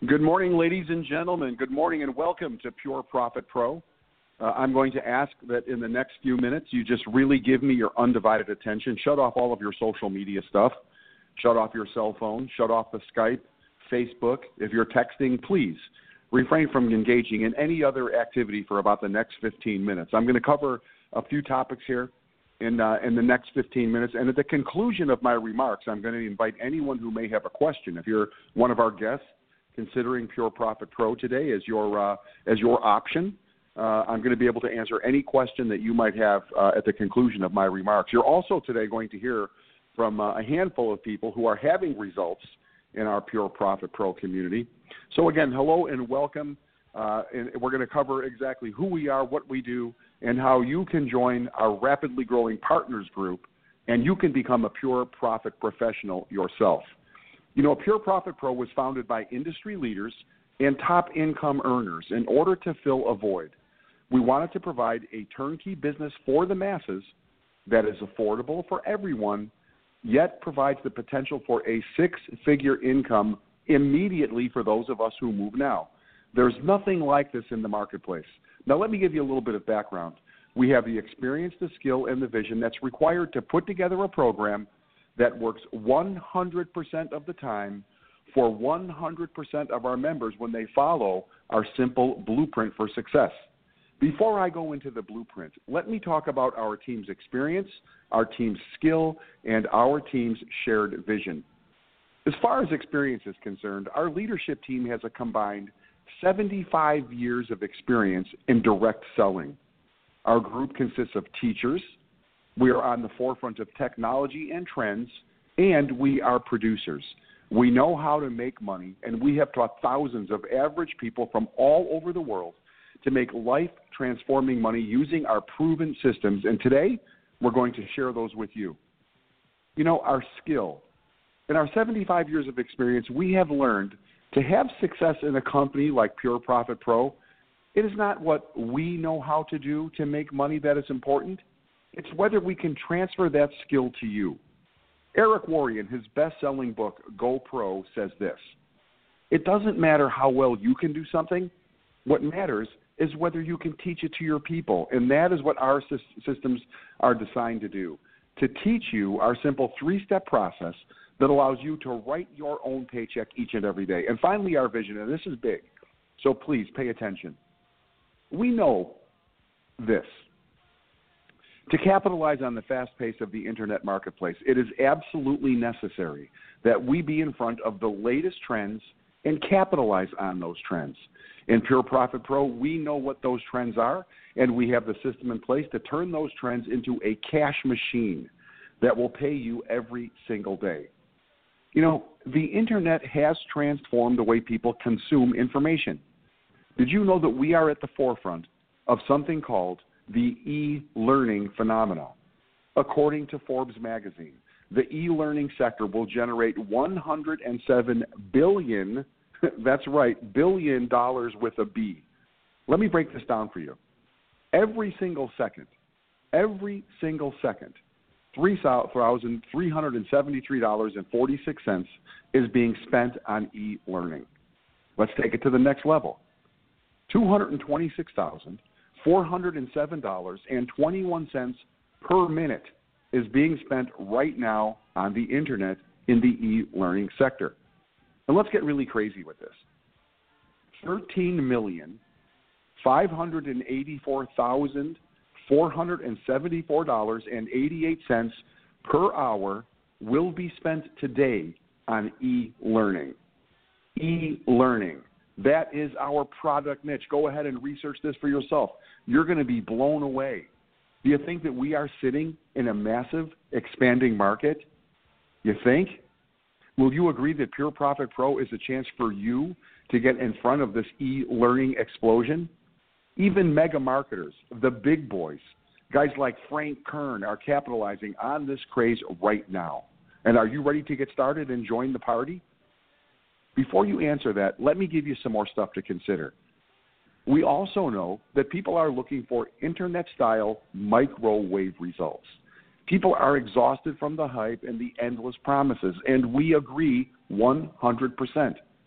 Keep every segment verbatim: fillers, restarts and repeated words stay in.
Good morning, ladies and gentlemen. Good morning and welcome to Pure Profit Pro. Uh, I'm going to ask that in the next few minutes you just really give me your undivided attention. Shut off all of your social media stuff. Shut off your cell phone. Shut off the Skype, Facebook. If you're texting, please refrain from engaging in any other activity for about the next fifteen minutes. I'm going to cover a few topics here in, uh, in the next fifteen minutes. And at the conclusion of my remarks, I'm going to invite anyone who may have a question. If you're one of our guests, considering Pure Profit Pro today as your uh, as your option, uh, I'm going to be able to answer any question that you might have uh, at the conclusion of my remarks. You're also today going to hear from uh, a handful of people who are having results in our Pure Profit Pro community. So again, hello and welcome. Uh, and we're going to cover exactly who we are, what we do, and how you can join our rapidly growing partners group, and you can become a Pure Profit professional yourself. You know, Pure Profit Pro was founded by industry leaders and top income earners in order to fill a void. We wanted to provide a turnkey business for the masses that is affordable for everyone, yet provides the potential for a six-figure income immediately for those of us who move now. There's nothing like this in the marketplace. Now, let me give you a little bit of background. We have the experience, the skill, and the vision that's required to put together a program that works one hundred percent of the time for one hundred percent of our members when they follow our simple blueprint for success. Before I go into the blueprint, let me talk about our team's experience, our team's skill, and our team's shared vision. As far as experience is concerned, our leadership team has a combined seventy-five years of experience in direct selling. Our group consists of teachers. We are on the forefront of technology and trends, and we are producers. We know how to make money, and we have taught thousands of average people from all over the world to make life-transforming money using our proven systems. And today, we're going to share those with you. You know, our skill. In our seventy-five years of experience, we have learned to have success in a company like Pure Profit Pro. It is not what we know how to do to make money that is important. It's whether we can transfer that skill to you. Eric Worre, in his best-selling book, Go Pro, says this: it doesn't matter how well you can do something. What matters is whether you can teach it to your people, and that is what our systems are designed to do, to teach you our simple three-step process that allows you to write your own paycheck each and every day. And finally, our vision, and this is big, so please pay attention. We know this. To capitalize on the fast pace of the internet marketplace, it is absolutely necessary that we be in front of the latest trends and capitalize on those trends. In Pure Profit Pro, we know what those trends are, and we have the system in place to turn those trends into a cash machine that will pay you every single day. You know, the internet has transformed the way people consume information. Did you know that we are at the forefront of something called the e-learning phenomena? According to Forbes magazine, the e-learning sector will generate one hundred seven billion, that's right, billion dollars with a B. Let me break this down for you. Every single second, every single second, three thousand three hundred seventy-three dollars and forty-six cents is being spent on e-learning. Let's take it to the next level. two hundred twenty-six thousand four hundred seven dollars and twenty-one cents per minute is being spent right now on the internet in the e-learning sector. And let's get really crazy with this. thirteen million five hundred eighty-four thousand four hundred seventy-four dollars and eighty-eight cents per hour will be spent today on e-learning. E-learning. That is our product niche. Go ahead and research this for yourself. You're going to be blown away. Do you think that we are sitting in a massive, expanding market? You think? Will you agree that Pure Profit Pro is a chance for you to get in front of this e-learning explosion? Even mega marketers, the big boys, guys like Frank Kern are capitalizing on this craze right now. And are you ready to get started and join the party? Before you answer that, let me give you some more stuff to consider. We also know that people are looking for internet-style microwave results. People are exhausted from the hype and the endless promises, and we agree one hundred percent.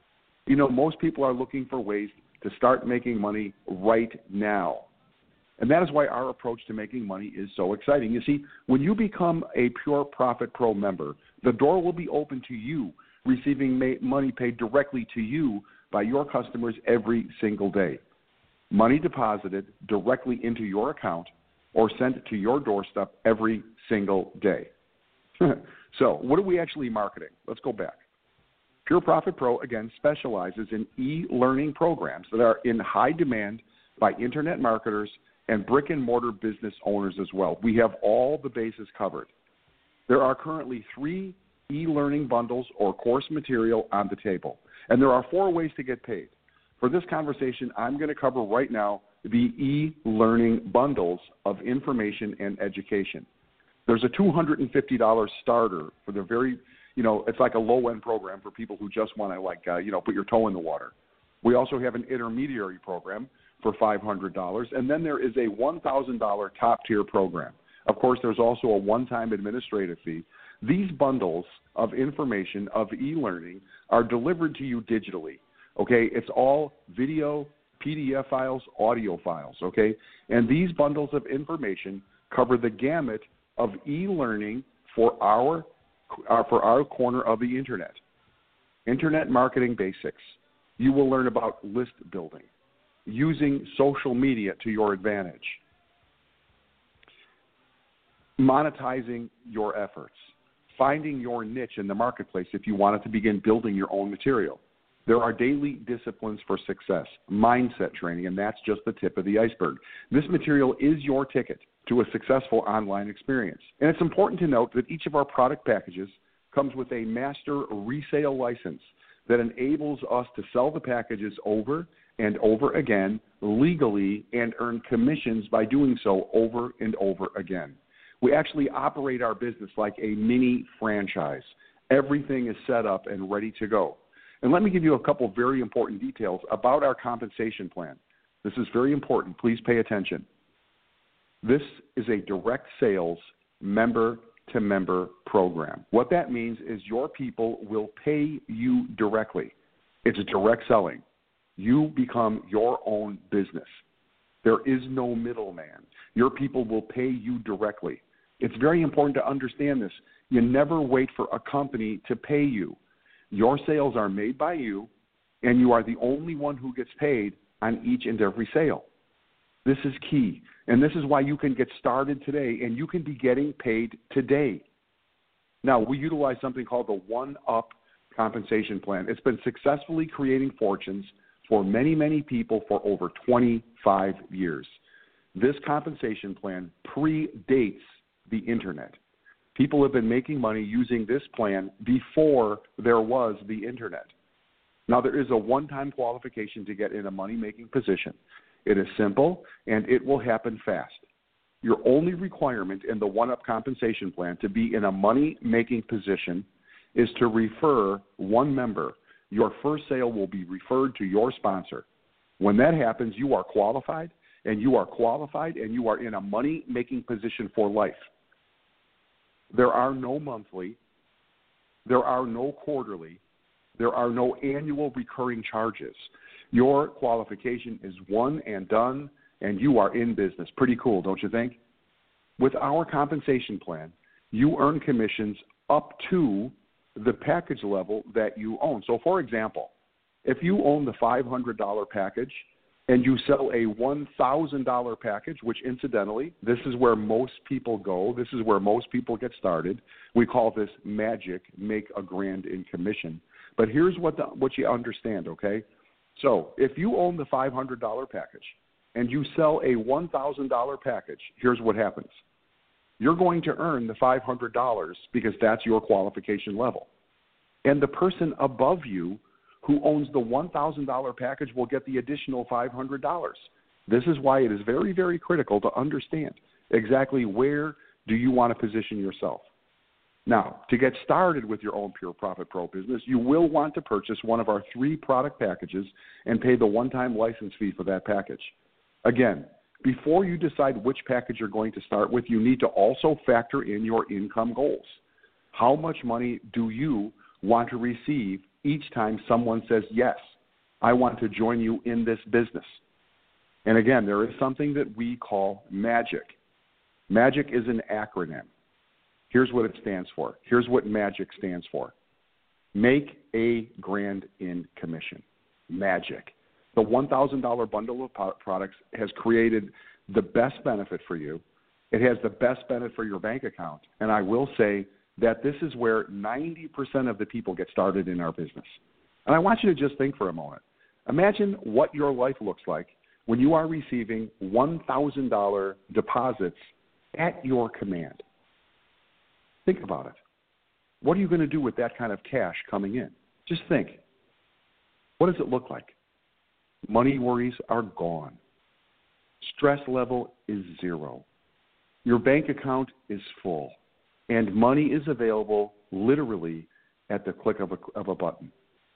You know, most people are looking for ways to start making money right now. And that is why our approach to making money is so exciting. You see, when you become a Pure Profit Pro member, the door will be open to you, receiving ma- money paid directly to you by your customers every single day. Money deposited directly into your account or sent to your doorstep every single day. So what are we actually marketing? Let's go back. Pure Profit Pro, again, specializes in e-learning programs that are in high demand by internet marketers and brick-and-mortar business owners as well. We have all the bases covered. There are currently three e-learning bundles or course material on the table, and there are four ways to get paid. For this conversation, I'm going to cover right now the e-learning bundles of information and education. There's a two hundred fifty dollars starter for the very, you know, it's like a low-end program for people who just want to, like, uh, you know, put your toe in the water. We also have an intermediary program for five hundred dollars, and then there is a one thousand dollars top-tier program. Of course, there's also a one-time administrative fee. These bundles of information, of e-learning, are delivered to you digitally, okay? It's all video, P D F files, audio files, okay? And these bundles of information cover the gamut of e-learning for our, uh, for our corner of the Internet. Internet marketing basics. You will learn about list building, using social media to your advantage, monetizing your efforts, finding your niche in the marketplace if you wanted to begin building your own material. There are daily disciplines for success, mindset training, and that's just the tip of the iceberg. This material is your ticket to a successful online experience. And it's important to note that each of our product packages comes with a master resale license that enables us to sell the packages over and over again legally and earn commissions by doing so over and over again. We actually operate our business like a mini franchise. Everything is set up and ready to go. And let me give you a couple very important details about our compensation plan. This is very important. Please pay attention. This is a direct sales member-to-member program. What that means is your people will pay you directly. It's direct selling. You become your own business. There is no middleman. Your people will pay you directly. It's very important to understand this. You never wait for a company to pay you. Your sales are made by you, and you are the only one who gets paid on each and every sale. This is key, and this is why you can get started today, and you can be getting paid today. Now, we utilize something called the one-up compensation plan. It's been successfully creating fortunes for many, many people for over twenty-five years. This compensation plan predates the Internet. People have been making money using this plan before there was the Internet. Now, there is a one-time qualification to get in a money-making position. It is simple, and it will happen fast. Your only requirement in the one-up compensation plan to be in a money-making position is to refer one member. Your first sale will be referred to your sponsor. When that happens, you are qualified, and you are qualified, and you are in a money-making position for life. There are no monthly, there are no quarterly, there are no annual recurring charges. Your qualification is one and done, and you are in business. Pretty cool, don't you think? With our compensation plan, you earn commissions up to the package level that you own. So, for example, if you own the five hundred dollars package and you sell a one thousand dollars package, which incidentally, this is where most people go. This is where most people get started. We call this magic, make a grand in commission. But here's what the, what you understand, okay? So if you own the five hundred dollars package and you sell a one thousand dollars package, here's what happens. You're going to earn the five hundred dollars because that's your qualification level. And the person above you who owns the one thousand dollars package will get the additional five hundred dollars. This is why it is very, very critical to understand exactly where do you want to position yourself. Now, to get started with your own Pure Profit Pro business, you will want to purchase one of our three product packages and pay the one-time license fee for that package. Again, before you decide which package you're going to start with, you need to also factor in your income goals. How much money do you want to receive each time someone says yes I want to join you in this business. And again, there is something that we call MAGIC. MAGIC is an acronym. Here's what it stands for. Here's what MAGIC stands for. Make a grand in commission. MAGIC. The one thousand dollars bundle of products has created the best benefit for you. It has the best benefit for your bank account. And I will say that this is where ninety percent of the people get started in our business. And I want you to just think for a moment. Imagine what your life looks like when you are receiving one thousand dollars deposits at your command. Think about it. What are you going to do with that kind of cash coming in? Just think. What does it look like? Money worries are gone. Stress level is zero. Your bank account is full. And money is available literally at the click of a, of a button.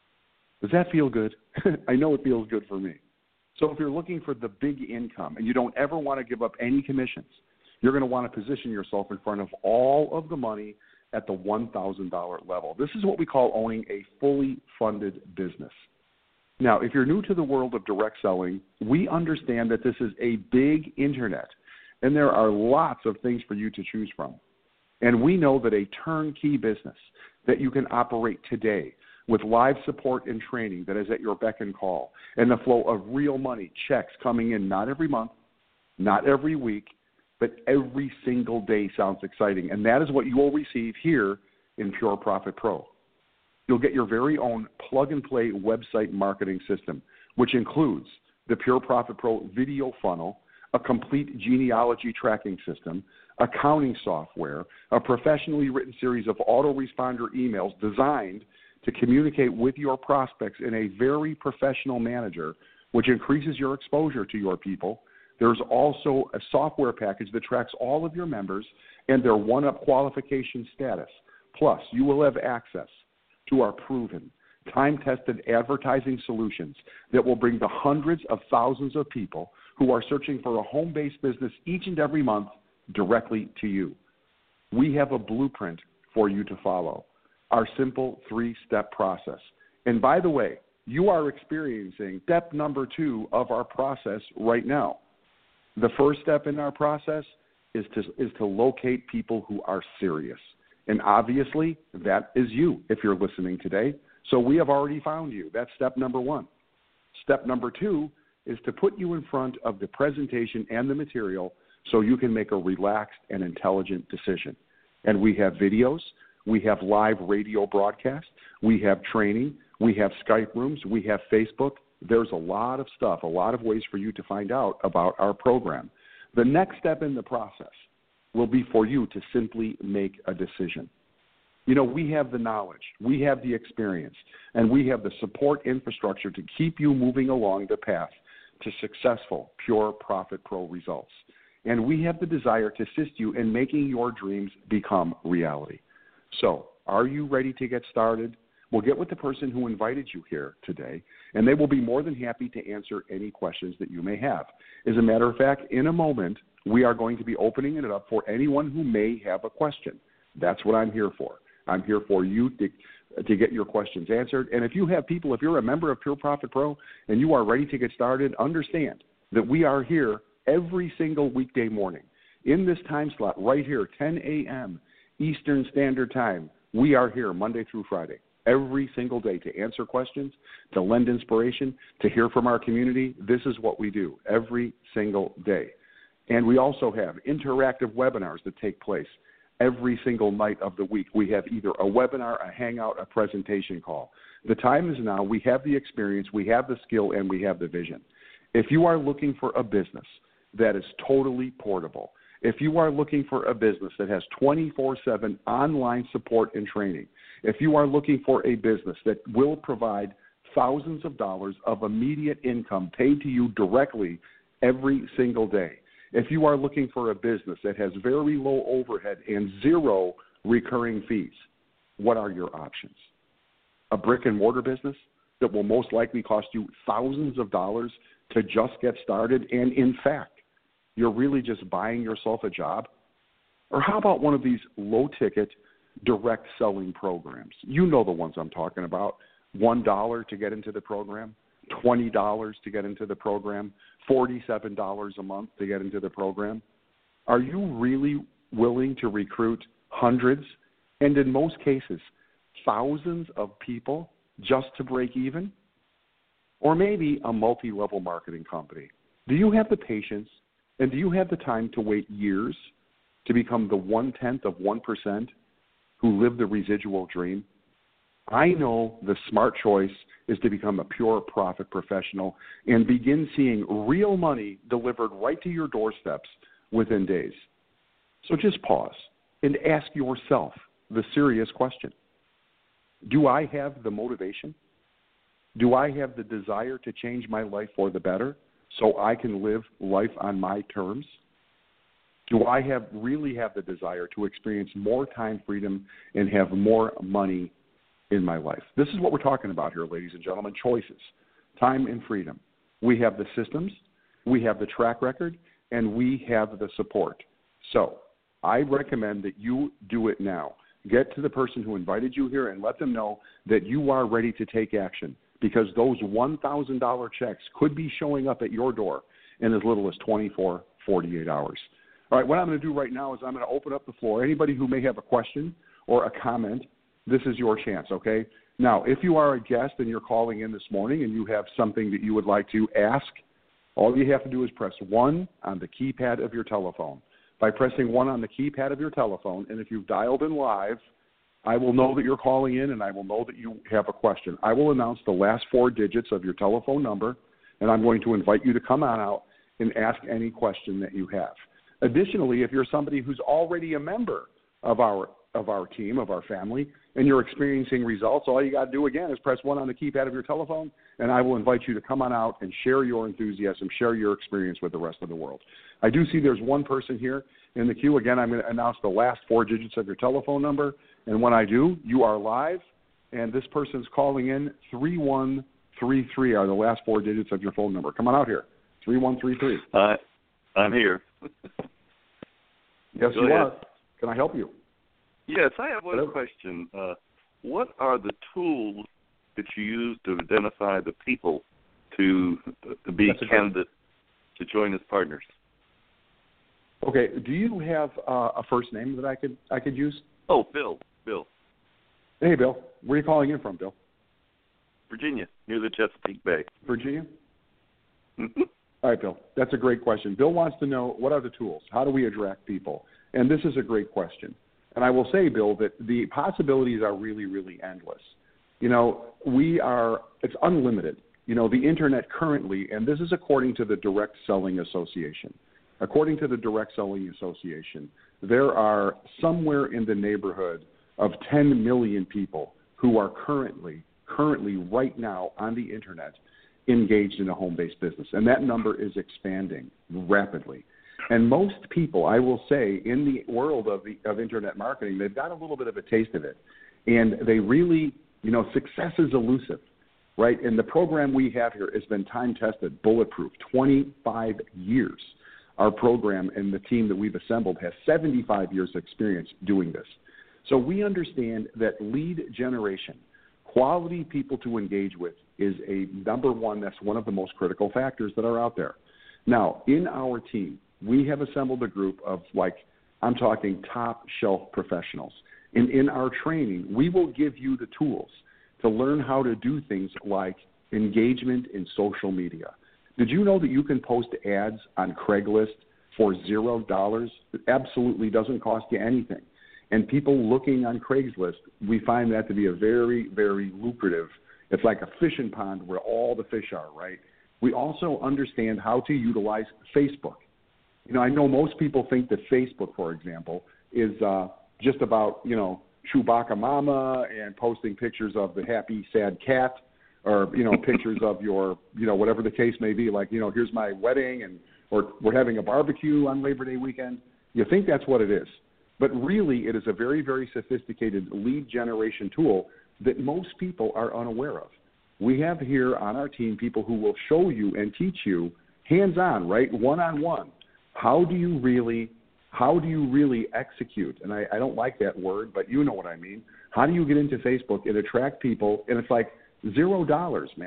Does that feel good? I know it feels good for me. So if you're looking for the big income and you don't ever want to give up any commissions, you're going to want to position yourself in front of all of the money at the one thousand dollars level. This is what we call owning a fully funded business. Now, if you're new to the world of direct selling, we understand that this is a big internet, and there are lots of things for you to choose from. And we know that a turnkey business that you can operate today with live support and training that is at your beck and call, and the flow of real money, checks coming in not every month, not every week, but every single day sounds exciting. And that is what you will receive here in Pure Profit Pro. You'll get your very own plug-and-play website marketing system, which includes the Pure Profit Pro video funnel, a complete genealogy tracking system, accounting software, a professionally written series of autoresponder emails designed to communicate with your prospects in a very professional manner, which increases your exposure to your people. There's also a software package that tracks all of your members and their one-up qualification status. Plus, you will have access to our proven, time-tested advertising solutions that will bring the hundreds of thousands of people who are searching for a home-based business each and every month directly to you. We have a blueprint for you to follow, our simple three-step process. And by the way, you are experiencing step number two of our process right now. The first step in our process is to, is to locate people who are serious. And obviously, that is you if you're listening today. So we have already found you. That's step number one. Step number two is to put you in front of the presentation and the material so you can make a relaxed and intelligent decision. And we have videos. We have live radio broadcasts. We have training. We have Skype rooms. We have Facebook. There's a lot of stuff, a lot of ways for you to find out about our program. The next step in the process will be for you to simply make a decision. You know, we have the knowledge, we have the experience, and we have the support infrastructure to keep you moving along the path to successful Pure Profit Pro results. And we have the desire to assist you in making your dreams become reality. So, are you ready to get started? We'll get with the person who invited you here today, and they will be more than happy to answer any questions that you may have. As a matter of fact, in a moment, we are going to be opening it up for anyone who may have a question. That's what I'm here for. I'm here for you to, to get your questions answered. And if you have people, if you're a member of Pure Profit Pro and you are ready to get started, understand that we are here every single weekday morning in this time slot right here, ten a.m. Eastern Standard Time. We are here Monday through Friday, every single day to answer questions, to lend inspiration, to hear from our community. This is what we do every single day. And we also have interactive webinars that take place every single night of the week. We have either a webinar, a hangout, a presentation call. The time is now. We have the experience, we have the skill, and we have the vision. If you are looking for a business that is totally portable, if you are looking for a business that has twenty-four seven online support and training, if you are looking for a business that will provide thousands of dollars of immediate income paid to you directly every single day, if you are looking for a business that has very low overhead and zero recurring fees, what are your options? A brick and mortar business that will most likely cost you thousands of dollars to just get started, and in fact, you're really just buying yourself a job? Or how about one of these low-ticket direct selling programs? You know the ones I'm talking about. One dollar to get into the program, twenty dollars to get into the program, forty-seven dollars a month to get into the program? Are you really willing to recruit hundreds, and in most cases, thousands of people just to break even? Or maybe a multi-level marketing company. Do you have the patience and do you have the time to wait years to become the one-tenth of one percent who live the residual dream? I know the smart choice is to become a pure profit professional and begin seeing real money delivered right to your doorsteps within days. So just pause and ask yourself the serious question. Do I have the motivation? Do I have the desire to change my life for the better so I can live life on my terms? Do I have really have the desire to experience more time freedom and have more money in my life? This is what we're talking about here, ladies and gentlemen, choices, time and freedom. We have the systems, we have the track record, and we have the support. So I recommend that you do it now. Get to the person who invited you here and let them know that you are ready to take action, because those one thousand dollars checks could be showing up at your door in as little as twenty-four, forty-eight hours. All right, what I'm going to do right now is I'm going to open up the floor. Anybody who may have a question or a comment, this is your chance, okay? Now, if you are a guest and you're calling in this morning and you have something that you would like to ask, all you have to do is press one on the keypad of your telephone. By pressing one on the keypad of your telephone, and if you've dialed in live, I will know that you're calling in and I will know that you have a question. I will announce the last four digits of your telephone number, and I'm going to invite you to come on out and ask any question that you have. Additionally, if you're somebody who's already a member of our of our team, of our family, and you're experiencing results, all you got to do, again, is press one on the keypad of your telephone, and I will invite you to come on out and share your enthusiasm, share your experience with the rest of the world. I do see there's one person here in the queue. Again, I'm going to announce the last four digits of your telephone number, and when I do, you are live, and this person's calling in. Three one three three are the last four digits of your phone number. Come on out here, three one three three. Uh, I'm here. Yes, Go you ahead. Are. Can I help you? Yes, I have one Hello. question. Uh, what are the tools that you use to identify the people to, to be That's candidates to join as partners? Okay. Do you have uh, a first name that I could I could use? Oh, Bill. Bill. Hey, Bill. Where are you calling in from, Bill? Virginia, near the Chesapeake Bay. Virginia? Mm-hmm. All right, Bill. That's a great question. Bill wants to know, what are the tools? How do we attract people? And this is a great question. And I will say, Bill, that the possibilities are really, really endless. You know, we are, it's unlimited. You know, the Internet currently, and this is according to the Direct Selling Association. According to the Direct Selling Association, there are somewhere in the neighborhood of ten million people who are currently, currently right now on the Internet engaged in a home-based business. And that number is expanding rapidly. And most people, I will say, in the world of the, of Internet marketing, they've got a little bit of a taste of it. And they really, you know, success is elusive, right? And the program we have here has been time-tested, bulletproof, twenty-five years. Our program and the team that we've assembled has seventy-five years of experience doing this. So we understand that lead generation, quality people to engage with, is a number one, that's one of the most critical factors that are out there. Now, in our team, we have assembled a group of, like, I'm talking top shelf professionals. And in our training, we will give you the tools to learn how to do things like engagement in social media. Did you know that you can post ads on Craigslist for zero dollars? It absolutely doesn't cost you anything. And people looking on Craigslist, we find that to be a very, very lucrative. It's like a fishing pond where all the fish are, right? We also understand how to utilize Facebook. You know, I know most people think that Facebook, for example, is uh, just about, you know, Chewbacca Mama and posting pictures of the happy, sad cat, or, you know, pictures of your, you know, whatever the case may be, like, you know, here's my wedding, and or we're having a barbecue on Labor Day weekend. You think that's what it is. But really, it is a very, very sophisticated lead generation tool that most people are unaware of. We have here on our team people who will show you and teach you hands-on, right, one-on-one. How do you really, how do you really execute? And I, I don't like that word, but you know what I mean. How do you get into Facebook and attract people? And it's like zero dollars, man.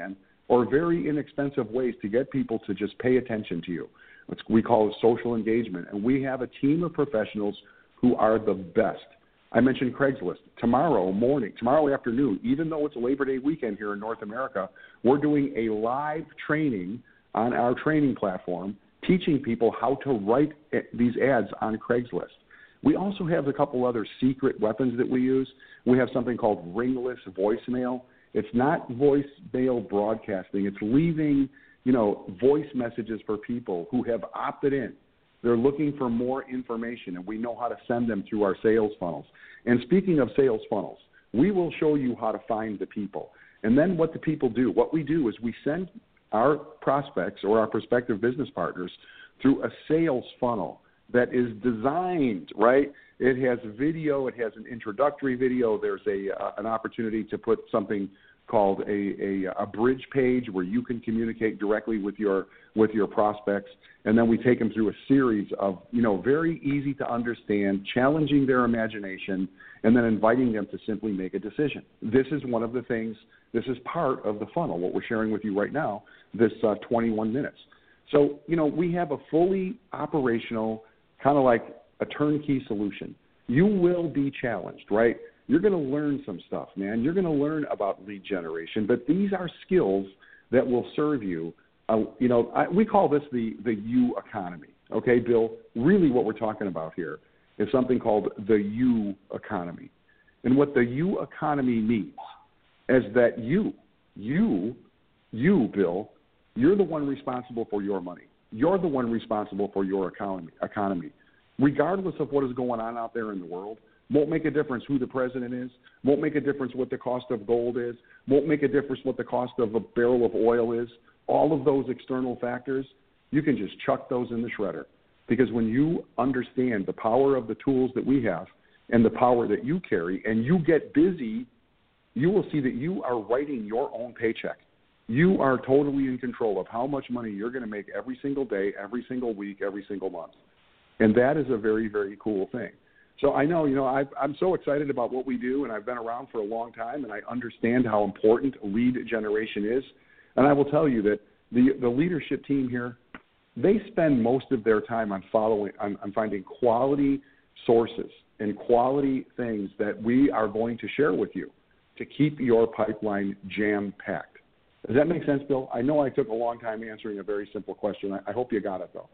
or very inexpensive ways to get people to just pay attention to you. It's, we call it social engagement, and we have a team of professionals who are the best. I mentioned Craigslist. Tomorrow morning, tomorrow afternoon, even though it's Labor Day weekend here in North America, we're doing a live training on our training platform, teaching people how to write these ads on Craigslist. We also have a couple other secret weapons that we use. We have something called ringless voicemail. It's not voicemail broadcasting. It's leaving, you know, voice messages for people who have opted in. They're looking for more information, and we know how to send them through our sales funnels. And speaking of sales funnels, we will show you how to find the people. And then what the people do, what we do is we send our prospects or our prospective business partners through a sales funnel that is designed, right? It has video. It has an introductory video. There's a uh, an opportunity to put something called a, a a bridge page where you can communicate directly with your with your prospects, and then we take them through a series of, you know, very easy to understand, challenging their imagination, and then inviting them to simply make a decision. This is one of the things. This is part of the funnel. What we're sharing with you right now, this uh, twenty-one minutes. So, you know, we have a fully operational, kind of like a turnkey solution. You will be challenged, right? You're going to learn some stuff, man. You're going to learn about lead generation, but these are skills that will serve you. Uh, you know, I, we call this the, the U economy. Okay, Bill, really what we're talking about here is something called the U economy. And what the U economy means is that you, you, you, Bill, you're the one responsible for your money. You're the one responsible for your economy, economy. Regardless of what is going on out there in the world, won't make a difference who the president is, won't make a difference what the cost of gold is, won't make a difference what the cost of a barrel of oil is. All of those external factors, you can just chuck those in the shredder. Because when you understand the power of the tools that we have and the power that you carry, and you get busy, you will see that you are writing your own paycheck. You are totally in control of how much money you're going to make every single day, every single week, every single month. And that is a very, very cool thing. So I know, you know, I've, I'm so excited about what we do, and I've been around for a long time, and I understand how important lead generation is. And I will tell you that the, the leadership team here, they spend most of their time on following, on, on finding quality sources and quality things that we are going to share with you to keep your pipeline jam-packed. Does that make sense, Bill? I know I took a long time answering a very simple question. I, I hope you got it, though.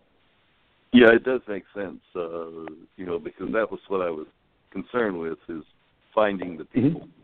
Yeah, it does make sense, uh, you know, because that was what I was concerned with, is finding the people. Mm-hmm.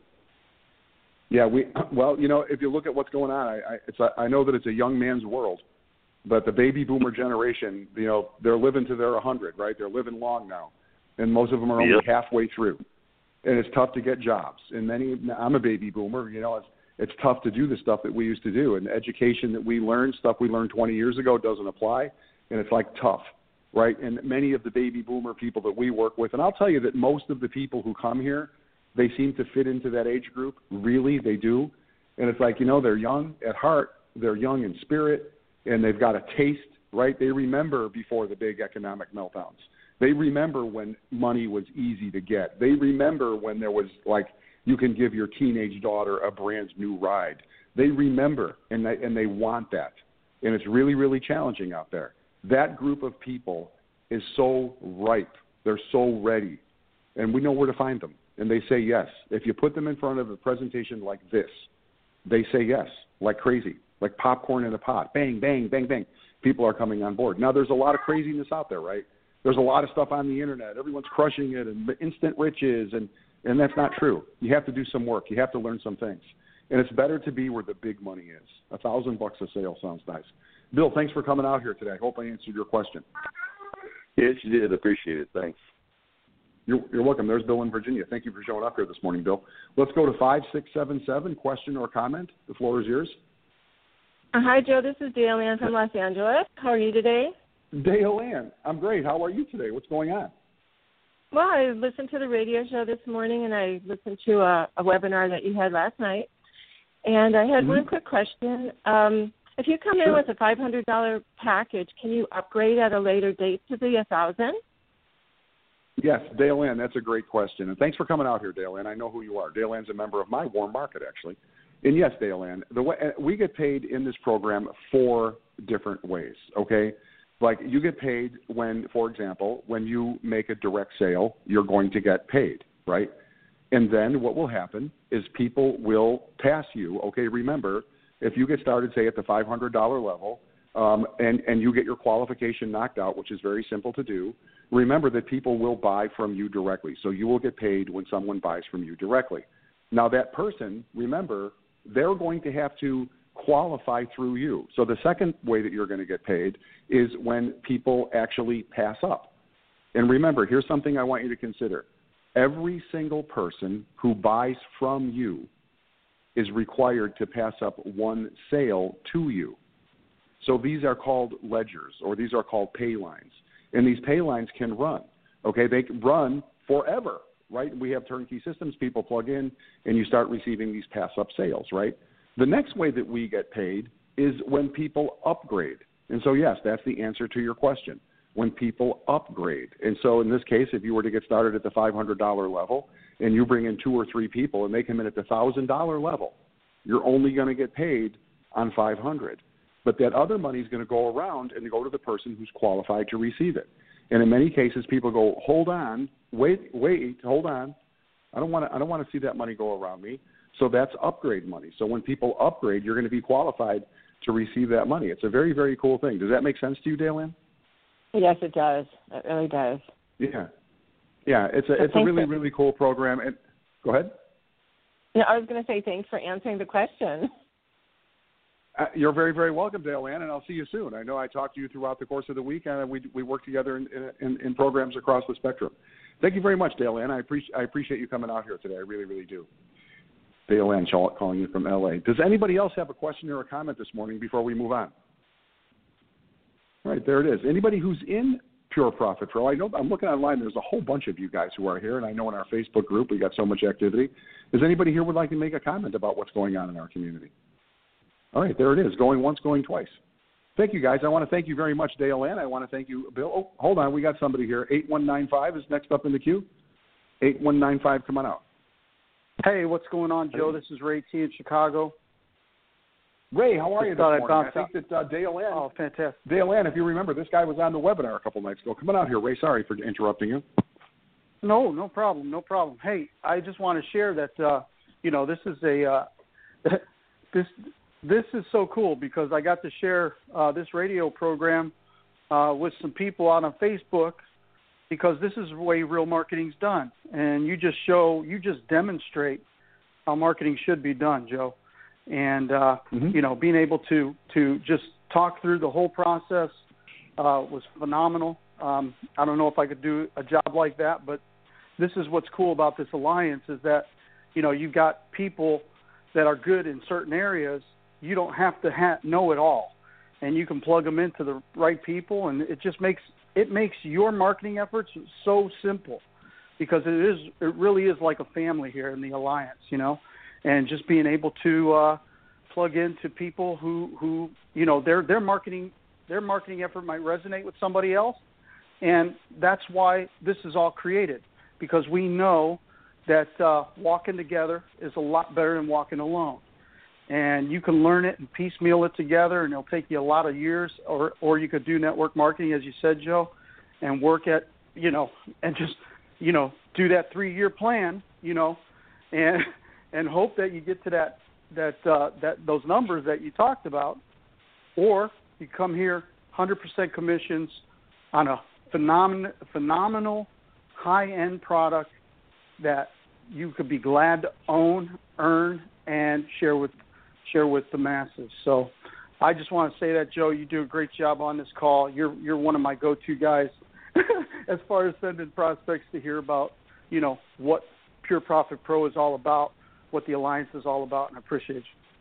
Yeah, we well, you know, if you look at what's going on, I, I, it's a, I know that it's a young man's world, but the baby boomer generation, you know, they're living to their one hundred, right? They're living long now, and most of them are only yep. halfway through, and it's tough to get jobs. And many, I'm a baby boomer, you know, it's it's tough to do the stuff that we used to do, and the education that we learned, stuff we learned twenty years ago doesn't apply, and it's like tough. Right, and many of the baby boomer people that we work with, and I'll tell you that most of the people who come here, they seem to fit into that age group. Really, they do. And it's like, you know, they're young at heart, they're young in spirit, and they've got a taste, right? They remember before the big economic meltdowns. They remember when money was easy to get. They remember when there was, like, you can give your teenage daughter a brand new ride. They remember, and they, and they want that. And it's really, really challenging out there. That group of people is so ripe. They're so ready. And we know where to find them. And they say yes. If you put them in front of a presentation like this, they say yes, like crazy, like popcorn in a pot. Bang, bang, bang, bang. People are coming on board. Now, there's a lot of craziness out there, right? There's a lot of stuff on the internet. Everyone's crushing it and instant riches, and, and that's not true. You have to do some work. You have to learn some things. And it's better to be where the big money is. A thousand bucks a sale sounds nice. Bill, thanks for coming out here today. I hope I answered your question. Yes, you did. Appreciate it. Thanks. You're, you're welcome. There's Bill in Virginia. Thank you for showing up here this morning, Bill. Let's go to five six seven seven, question or comment. The floor is yours. Uh, hi, Joe. This is Dale Ann from Los Angeles. How are you today? Dale Ann. I'm great. How are you today? What's going on? Well, I listened to the radio show this morning, and I listened to a, a webinar that you had last night. And I had mm-hmm. one quick question. Um, If you come in with a five hundred dollars package, can you upgrade at a later date to the one thousand dollars? Yes, Dale Ann, that's a great question. And thanks for coming out here, Dale Ann. I know who you are. Dale Ann's a member of my warm market, actually. And yes, Dale Ann, the way, we get paid in this program four different ways, okay? Like you get paid when, for example, when you make a direct sale, you're going to get paid, right? And then what will happen is people will pass you, okay? Remember, if you get started, say, at the five hundred dollars level um, and, and you get your qualification knocked out, which is very simple to do, remember that people will buy from you directly. So you will get paid when someone buys from you directly. Now that person, remember, they're going to have to qualify through you. So the second way that you're going to get paid is when people actually pass up. And remember, here's something I want you to consider. Every single person who buys from you is required to pass up one sale to you. So these are called ledgers, or these are called pay lines. And these pay lines can run, okay? They can run forever, right? We have turnkey systems, people plug in, and you start receiving these pass-up sales, right? The next way that we get paid is when people upgrade. And so, yes, that's the answer to your question, when people upgrade. And so in this case, if you were to get started at the five hundred dollars level and you bring in two or three people and they come in at the one thousand dollars level, you're only going to get paid on five hundred dollars. But that other money is going to go around and go to the person who's qualified to receive it. And in many cases, people go, hold on, wait, wait, hold on. I don't want to I don't want to see that money go around me. So that's upgrade money. So when people upgrade, you're going to be qualified to receive that money. It's a very, very cool thing. Does that make sense to you, Dale Ann? Yes, it does. It really does. Yeah. Yeah, it's a it's a really, really cool program. And go ahead. Yeah, I was going to say thanks for answering the question. Uh, you're very, very welcome, Dale Ann, and I'll see you soon. I know I talked to you throughout the course of the week, and we we work together in, in, in programs across the spectrum. Thank you very much, Dale Ann. I appreciate I appreciate you coming out here today. I really, really do. Dale Ann calling you from L A. Does anybody else have a question or a comment this morning before we move on? All right, there it is. Anybody who's in Pure Profit Pro, I know I'm looking online. There's a whole bunch of you guys who are here, and I know in our Facebook group we got so much activity. Does anybody here would like to make a comment about what's going on in our community? All right, there it is. Going once, going twice. Thank you, guys. I want to thank you very much, Dale Ann. I want to thank you, Bill. Oh, hold on. We got somebody here. eight one nine five is next up in the queue. eight one nine five, come on out. Hey, what's going on, Joe? This is Ray T in Chicago. Ray, how are you this morning? I think that uh, Dale Ann. Oh, fantastic. Dale Ann, if you remember, this guy was on the webinar a couple nights ago. Come on out here, Ray. Sorry for interrupting you. No, no problem, no problem. Hey, I just want to share that, uh, you know, this is a uh, this this is so cool because I got to share uh, this radio program uh, with some people out on Facebook because this is the way real marketing's done, and you just show, you just demonstrate how marketing should be done, Joe. And, uh, mm-hmm. you know, being able to, to just talk through the whole process uh, was phenomenal. Um, I don't know if I could do a job like that, but this is what's cool about this alliance is that, you know, you've got people that are good in certain areas. You don't have to ha- know it all, and you can plug them into the right people, and it just makes it makes your marketing efforts so simple because it is it really is like a family here in the alliance, you know. And just being able to uh, plug into people who, who you know, their their marketing their marketing effort might resonate with somebody else, and that's why this is all created because we know that uh, walking together is a lot better than walking alone, and you can learn it and piecemeal it together, and it'll take you a lot of years, or or you could do network marketing as you said, Joe, and work at you know and just you know do that three year plan, you know, and. and hope that you get to that that uh, that those numbers that you talked about, or you come here one hundred percent commissions on a phenomenal, phenomenal high-end product that you could be glad to own, earn, and share with share with the masses. So I just want to say that, Joe, you do a great job on this call. You're you're one of my go-to guys as far as sending prospects to hear about, you know, what Pure Profit Pro is all about, what the Alliance is all about, and I appreciate you.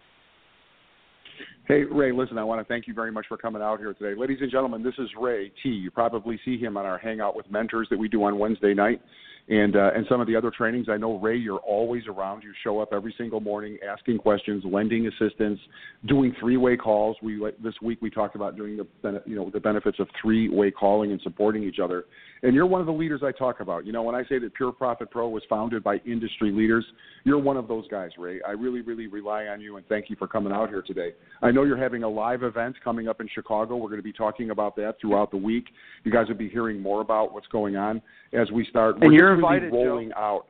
Hey, Ray, listen, I want to thank you very much for coming out here today. Ladies and gentlemen, this is Ray T. You probably see him on our Hangout with Mentors that we do on Wednesday night. and uh, and some of the other trainings. I know, Ray, you're always around. You show up every single morning asking questions, lending assistance, doing three-way calls. We This week we talked about doing the you know the benefits of three-way calling and supporting each other. And you're one of the leaders I talk about. You know, when I say that Pure Profit Pro was founded by industry leaders, you're one of those guys, Ray. I really, really rely on you, and thank you for coming out here today. I know you're having a live event coming up in Chicago. We're going to be talking about that throughout the week. You guys will be hearing more about what's going on as we start. And we're you're really invited, rolling Joe. out.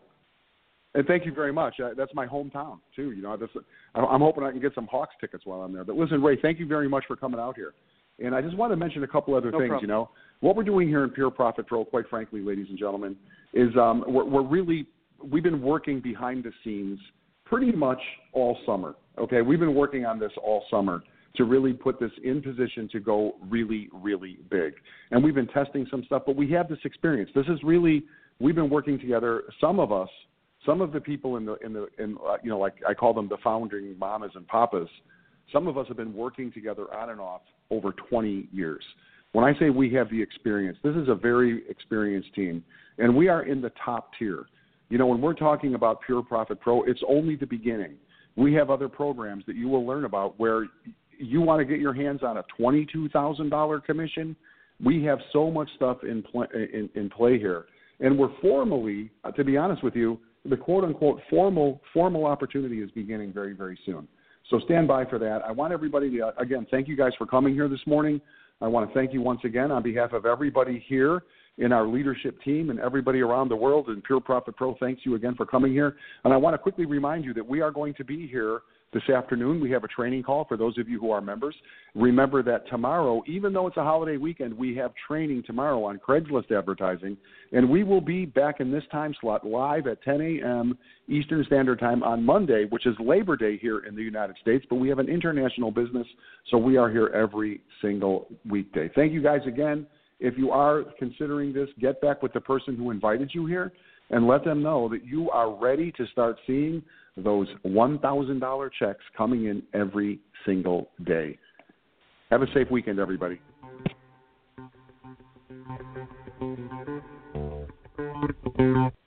And thank you very much. Uh, that's my hometown, too. You know, that's, I'm hoping I can get some Hawks tickets while I'm there. But listen, Ray, thank you very much for coming out here. And I just want to mention a couple other No things, problem. you know. What we're doing here in Pure Profit Pro, quite frankly, ladies and gentlemen, is um, we're, we're really, we've been working behind the scenes pretty much all summer, okay? We've been working on this all summer to really put this in position to go really, really big. And we've been testing some stuff, but we have this experience. This is really, we've been working together, some of us, some of the people in the, in the, in, uh, you know, like I call them the founding mamas and papas, some of us have been working together on and off over twenty years. When I say we have the experience, this is a very experienced team, and we are in the top tier. You know, when we're talking about Pure Profit Pro, it's only the beginning. We have other programs that you will learn about where you want to get your hands on a twenty-two thousand dollars commission. We have so much stuff in, pl- in, in play here. And we're formally, uh, to be honest with you, the quote-unquote formal formal opportunity is beginning very, very soon. So stand by for that. I want everybody to, uh, again, thank you guys for coming here this morning. I want to thank you once again on behalf of everybody here in our leadership team and everybody around the world. And Pure Profit Pro, thanks you again for coming here. And I want to quickly remind you that we are going to be here this afternoon. We have a training call for those of you who are members. Remember that tomorrow, even though it's a holiday weekend, we have training tomorrow on Craigslist advertising, and we will be back in this time slot live at ten a.m. Eastern Standard Time on Monday, which is Labor Day here in the United States, but we have an international business, so we are here every single weekday. Thank you guys again. If you are considering this, get back with the person who invited you here and let them know that you are ready to start seeing those one thousand dollars checks coming in every single day. Have a safe weekend, everybody. Thank you.